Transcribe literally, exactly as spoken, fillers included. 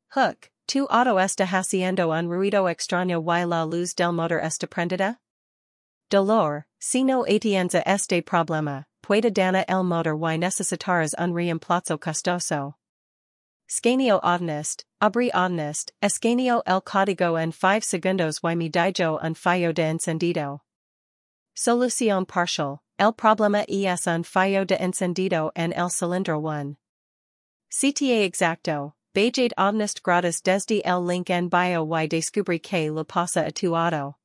Hook, tu auto está haciendo un ruido extraño y la luz del motor está prendida? Dolor, si no atienza este problema, puede dañar el motor y necesitarás un reemplazo costoso. Scanio honest, abri honest, escanio el código en cinco segundos y me dijo un fallo de encendido. Solución parcial, el problema es un fallo de encendido en el cilindro uno. C T A exacto, bajade honest gratis desde el link en bio y descubrí que le pasa a tu auto.